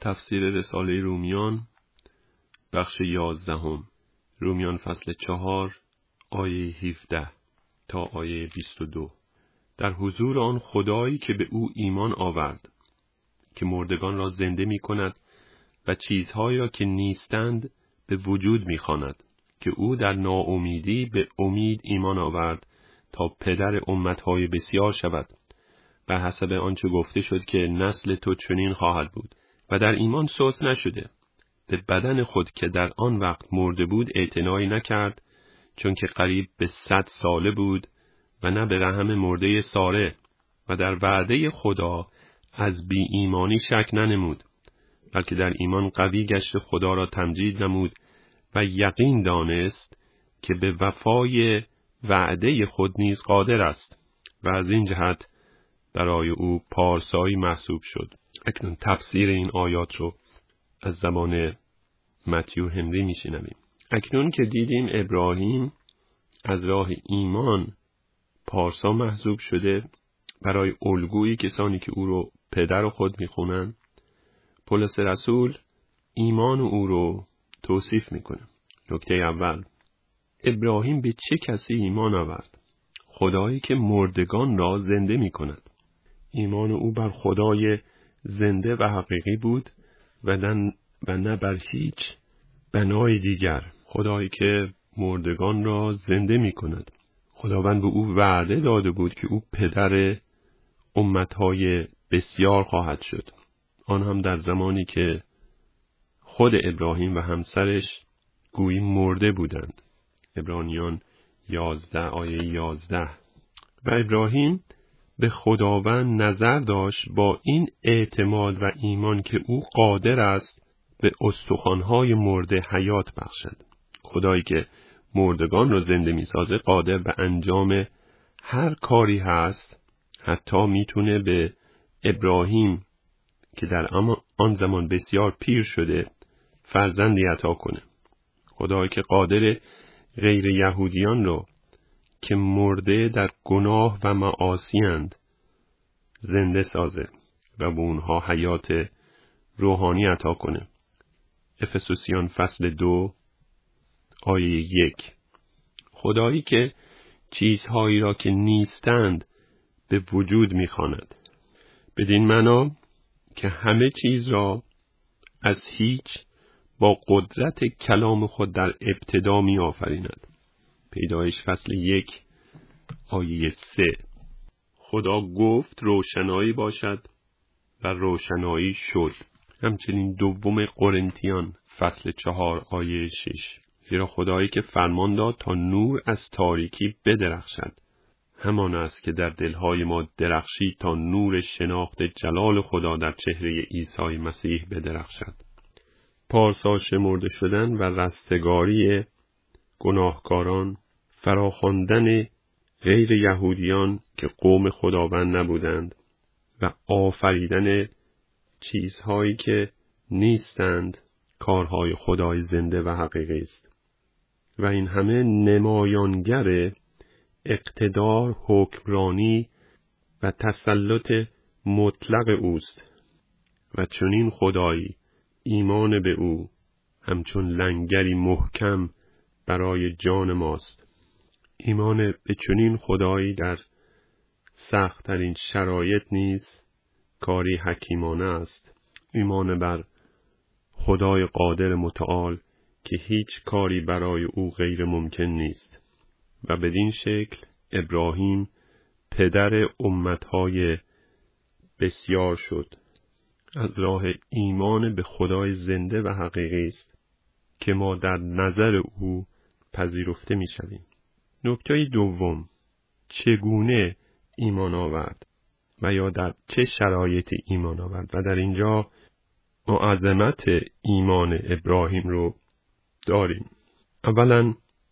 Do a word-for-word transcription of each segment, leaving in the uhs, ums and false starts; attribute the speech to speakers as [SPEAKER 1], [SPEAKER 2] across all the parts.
[SPEAKER 1] تفسیر رساله رومیان بخش یازدهم، رومیان فصل چهار آیه هفده تا آیه بیست و دو. در حضور آن خدایی که به او ایمان آورد که مردگان را زنده می کند و چیزهایی را که نیستند به وجود می خواند، که او در ناامیدی به امید ایمان آورد تا پدر امتهای بسیار شود، و حسب آنچه گفته شد که نسل تو چنین خواهد بود. و در ایمان سست نشده، به بدن خود که در آن وقت مرده بود اعتنایی نکرد، چون که قریب به صد ساله بود، و نه به رحم مرده ساره، و در وعده خدا از بی ایمانی شک ننمود، بلکه در ایمان قوی گشت خدا را تمجید نمود و یقین دانست که به وفای وعده خود نیز قادر است، و از این جهت برای او پارسایی محسوب شد. اکنون تفسیر این آیات رو از زبان متیو هنری میشنویم. اکنون که دیدیم ابراهیم از راه ایمان پارسا محسوب شده برای الگویی کسانی که او رو پدر خود میخونن، پولس رسول ایمان او رو توصیف میکنه. نکته اول، ابراهیم به چه کسی ایمان آورد؟ خدایی که مردگان را زنده میکند. ایمان او بر خدای زنده و حقیقی بود و نه, و نه بر هیچ بنای دیگر. خدایی که مردگان را زنده می کند. خداوند به او وعده داده بود که او پدر امتهای بسیار خواهد شد، آن هم در زمانی که خود ابراهیم و همسرش گویی مرده بودند. عبرانیان یازده آیه یازده. و ابراهیم به خداوند نظر داشت با این اعتماد و ایمان که او قادر است به استخوان‌های مرده حیات بخشد. خدایی که مردگان را زنده می‌سازه قادر به انجام هر کاری هست، حتی میتونه به ابراهیم که در آن زمان بسیار پیر شده فرزندی عطا کنه. خدایی که قادر غیر یهودیان رو که مرده در گناه و معاصی اند زنده سازه و به اونها حیات روحانی عطا کنه. افسوسیان فصل دو آیه یک. خدایی که چیزهایی را که نیستند به وجود می‌خواند، بدین معنا که همه چیز را از هیچ با قدرت کلام خود در ابتدا می آفریند. پیدایش فصل یک آیه سه. خدا گفت روشنایی باشد و روشنایی شد. همچنین دوم قرنتیان فصل چهار آیه شش. زیرا خدایی که فرمان داد تا نور از تاریکی بدرخشد، همان است که در دلهای ما درخشید تا نور شناخت جلال خدا در چهره عیسی مسیح بدرخشد. پارسا شمرده شدن و رستگاری گناهکاران، فراخواندن غیر یهودیان که قوم خداوند نبودند و آفریدن چیزهایی که نیستند کارهای خدای زنده و حقیقی است، و این همه نمایانگر اقتدار، حکمرانی و تسلط مطلق اوست. و چنین خدایی ایمان به او همچون لنگری محکم برای جان ماست. ایمان به چنین خدایی در سخت‌ترین شرایط نیز کاری حکیمانه است. ایمان بر خدای قادر متعال که هیچ کاری برای او غیر ممکن نیست. و بدین شکل ابراهیم پدر امتهای بسیار شد، از راه ایمان به خدای زنده و حقیقی است که ما در نظر او پذیرفته می شویم. نکته دوم، چگونه ایمان آورد و یا در چه شرایطی ایمان آورد؟ و در اینجا ما عظمت ایمان ابراهیم رو داریم. اولا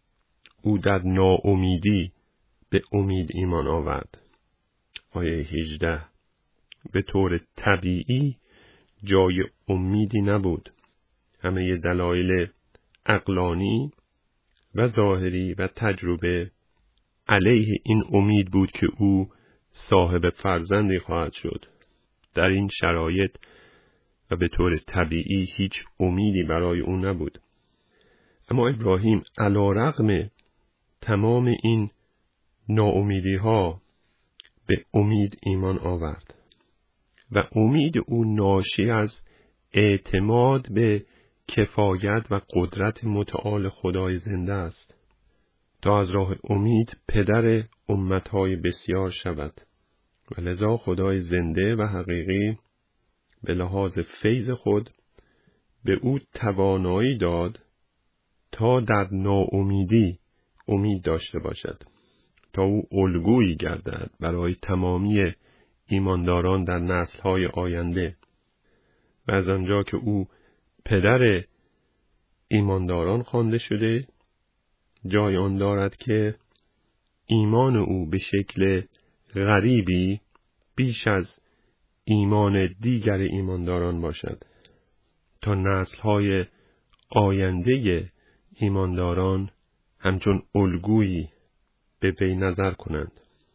[SPEAKER 1] او در ناامیدی به امید ایمان آورد. آیه هجده. به طور طبیعی جای امیدی نبود. همه دلایل عقلانی و ظاهری و تجربه علیه این امید بود که او صاحب فرزندی خواهد شد. در این شرایط و به طور طبیعی هیچ امیدی برای او نبود. اما ابراهیم علی‌رغم تمام این ناامیدی ها به امید ایمان آورد و امید او ناشی از اعتماد به کفایت و قدرت متعال خدای زنده است تا از راه امید پدر امتهای بسیار شود و لذا خدای زنده و حقیقی به لحاظ فیض خود به او توانایی داد تا در ناامیدی امید داشته باشد، تا او الگویی گردد برای تمامی ایمانداران در نسل‌های آینده. و از آنجا که او پدر ایمانداران خوانده شده، جای آن دارد که ایمان او به شکل غریبی بیش از ایمان دیگر ایمانداران باشد، تا نسل‌های آینده ایمانداران همچون الگویی به وی نظر کنند.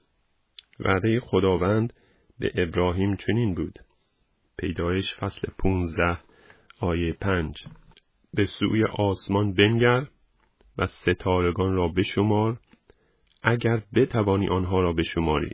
[SPEAKER 1] وعده خداوند به ابراهیم چنین بود. پیدایش فصل پونزده آیه پنج: به سوی آسمان بنگر و ستارگان را بشمار، اگر بتوانی آنها را بشماری.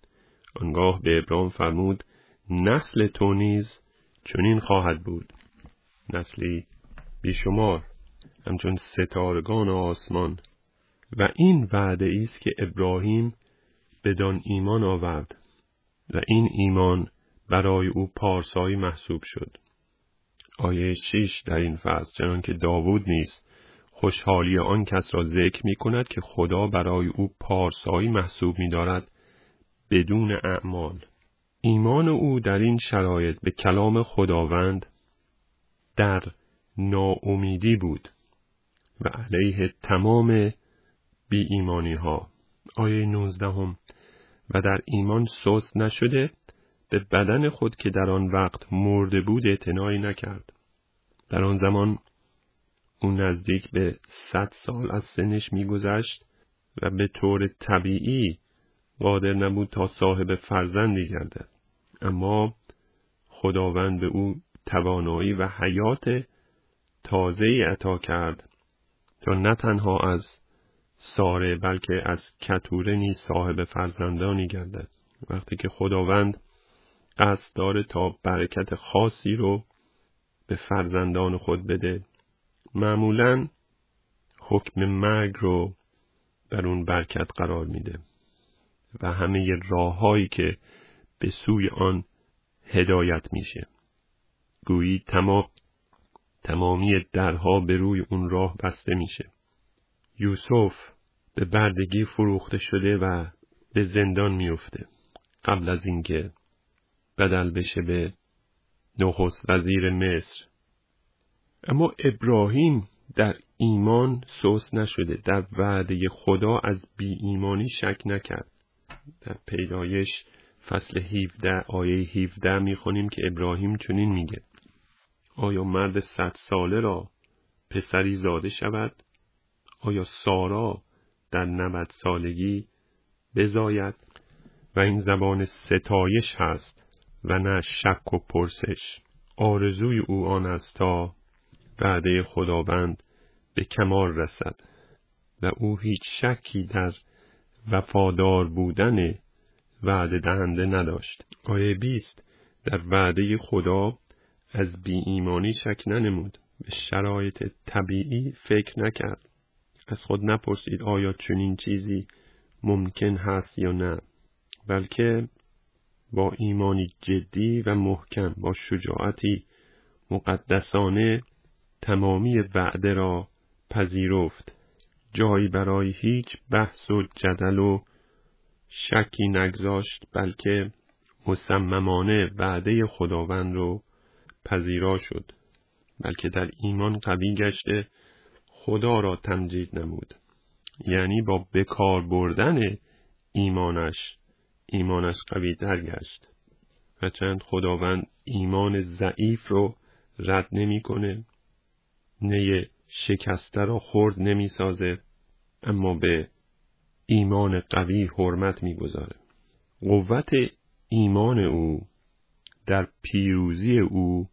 [SPEAKER 1] آنگاه به ابراهیم فرمود نسل تو نیز چنین خواهد بود، نسلی بیشمار همچون ستارگان آسمان. و این وعده است که ابراهیم بدان ایمان آورد و این ایمان برای او پارسایی محسوب شد. آیه شش در این فصل: چنان که داوود نیز خوشحالی آن کس را ذکر می کند که خدا برای او پارسایی محسوب می دارد بدون اعمال. ایمان او در این شرایط به کلام خداوند در ناامیدی بود و علیه تمام بی ایمانی ها. آیه نوزده هم: و در ایمان سست نشده، به بدن خود که در آن وقت مرده بود اعتنایی نکرد. در آن زمان او نزدیک به صد سال از سنش می‌گذشت و به طور طبیعی قادر نبود تا صاحب فرزندی گردد. اما خداوند به او توانایی و حیات تازه‌ای عطا کرد تا نه تنها از ساره بلکه از کتوره نیز صاحب فرزندانی گردد. وقتی که خداوند قصد داره تا برکت خاصی رو به فرزندان خود بده، معمولاً حکم مرگ رو بر اون برکت قرار میده و همه راههایی که به سوی آن هدایت میشه، گویی تمام تمامی درها به روی اون راه بسته میشه. یوسف به بردگی فروخته شده و به زندان میفته قبل از اینکه بدل بشه به نخست وزیر مصر. اما ابراهیم در ایمان سست نشده، در وعده خدا از بی ایمانی شک نکرد. در پیدایش فصل هفده آیه هفده میخونیم که ابراهیم چنین میگه: آیا مرد صد ساله را پسری زاده شود؟ آیا سارا در نود سالگی بزاید؟ و این زبان ستایش هست و نه شک و پرسش. آرزوی او آن است تا وعده خداوند به کمال رسد و او هیچ شکی در وفادار بودن وعده دهنده نداشت. آیه بیست: در وعده خدا از بی ایمانی شک ننمود، به شرایط طبیعی فکر نکرد. از خود نپرسید آیا چنین چیزی ممکن هست یا نه، بلکه با ایمانی جدی و محکم، با شجاعتی مقدسانه تمامی وعده را پذیرفت. جایی برای هیچ بحث و جدل و شکی نگذاشت، بلکه مصممانه وعده خداوند رو پذیرا شد، بلکه در ایمان قوی گشته خدا را تمجید نمود. یعنی با بکار بردن ایمانش ایمانش قوی تر گشت. هرچند خداوند ایمان ضعیف رو رد نمی کنه، نی شکسته را خرد نمی سازه، اما به ایمان قوی حرمت می گذاره. قوت ایمان او در پیروزی او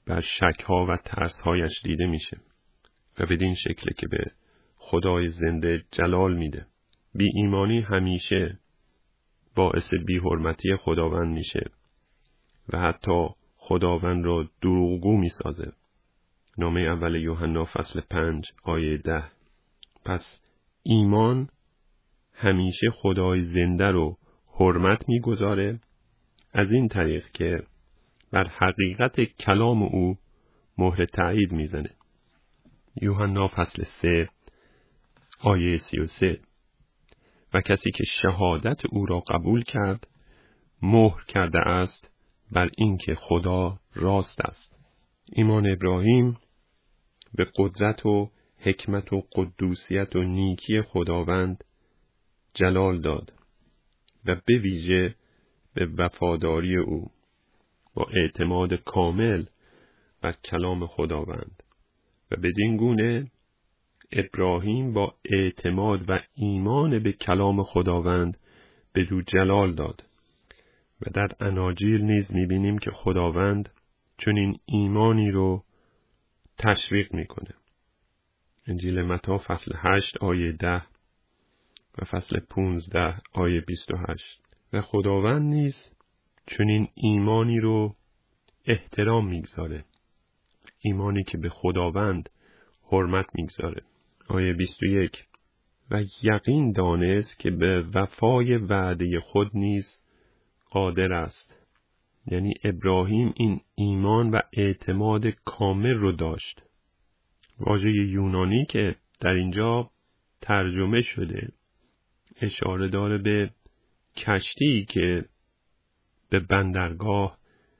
[SPEAKER 1] بر شک‌ها و ترس‌هایش دیده میشه و بدین شکل که به خدای زنده جلال میده. بی ایمانی همیشه باعث بی حرمتی خداوند میشه و حتی خداوند را دروغگو میسازه. نامه اول یوحنا فصل پنج آیه ده. پس ایمان همیشه خدای زنده رو حرمت میگذاره از این طریق که بر حقیقت کلام او مهر تایید میزنه. یوحنا فصل سه آیه سی و سه. و کسی که شهادت او را قبول کرد مهر کرده است بر اینکه خدا راست است. ایمان ابراهیم به قدرت و حکمت و قدوسیت و نیکی خداوند جلال داد و به ویژه به وفاداری او با اعتماد کامل بر کلام خداوند و بدین گونه ابراهیم با اعتماد و ایمان به کلام خداوند به دو جلال داد. و در اناجیل نیز می‌بینیم که خداوند چون این ایمانی رو تشویق میکنه. انجیل متی فصل هشت آیه ده و فصل پونزده آیه بیست و هشت. و خداوند نیز چون این ایمانی رو احترام میگذاره، ایمانی که به خداوند حرمت میگذاره. آیه بیست و یک. و یقین دانست که به وفای وعده خود نیز قادر است. یعنی ابراهیم این ایمان و اعتماد کامل رو داشت. واژه یونانی که در اینجا ترجمه شده اشاره داره به کشتی که به بندرگاه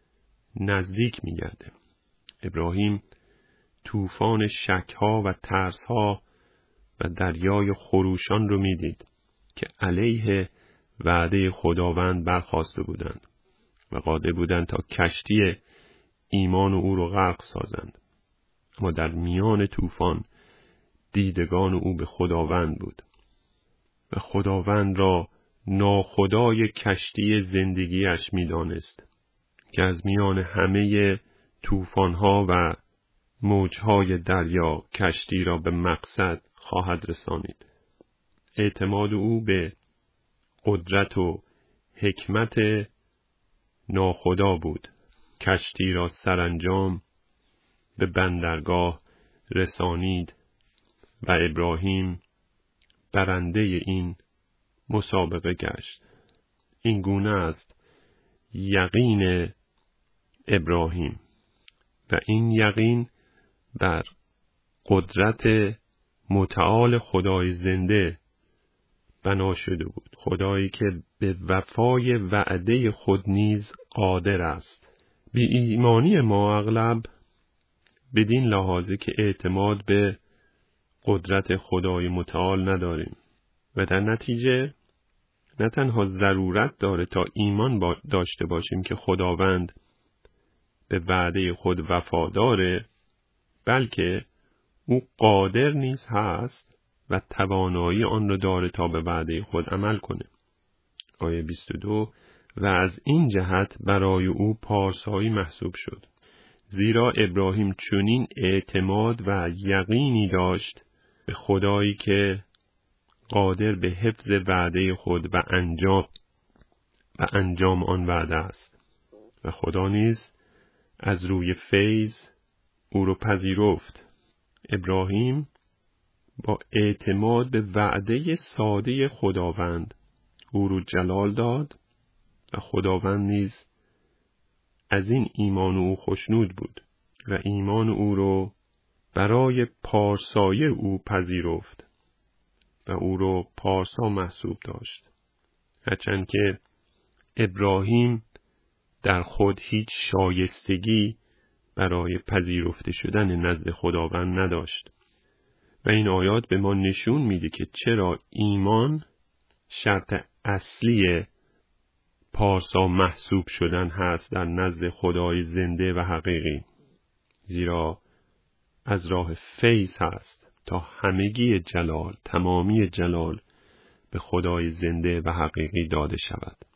[SPEAKER 1] نزدیک می‌گرده. ابراهیم طوفان شک‌ها و ترس‌ها و دریای خروشان رو می‌دید که علیه وعده خداوند برخاسته بودند و قادر بودند تا کشتی ایمان او رو غرق سازند. اما در میان طوفان دیدگان او به خداوند بود و خداوند را ناخدای کشتی زندگیش می‌دانست که از میان همه طوفان‌ها و موج‌های دریا کشتی را به مقصد خواهد رسانید. اعتماد او به قدرت و حکمت ناخدا بود. کشتی را سرانجام به بندرگاه رسانید و ابراهیم برنده این مسابقه گشت. این گونه است یقین ابراهیم و این یقین بر قدرت متعال خدای زنده بنا شده بود. خدایی که به وفای وعده خود نیز قادر است. بی ایمانی ما اغلب بدین لحاظه که اعتماد به قدرت خدای متعال نداریم و در نتیجه نه تنها ضرورت داره تا ایمان با داشته باشیم که خداوند به وعده خود وفاداره، بلکه او قادر نیز هست و توانایی آن را داره تا به وعده خود عمل کنه. آیه بیست و دو. و از این جهت برای او پارسایی محسوب شد، زیرا ابراهیم چنین اعتماد و یقینی داشت به خدایی که قادر به حفظ وعده خود و انجام و انجام آن وعده است و خدا نیز از روی فیض او را پذیرفت. ابراهیم با اعتماد به وعده ساده خداوند او را جلال داد و خداوند نیز از این ایمان او خوشنود بود و ایمان او را برای پارسایی او پذیرفت و او را پارسا محسوب داشت. هرچند که ابراهیم در خود هیچ شایستگی برای پذیرفته شدن نزد خداوند نداشت و این آیات به ما نشون میده که چرا ایمان شرط اصلی پارسا محسوب شدن هست در نزد خدای زنده و حقیقی، زیرا از راه فیض هست تا همگی جلال، تمامی جلال به خدای زنده و حقیقی داده شود.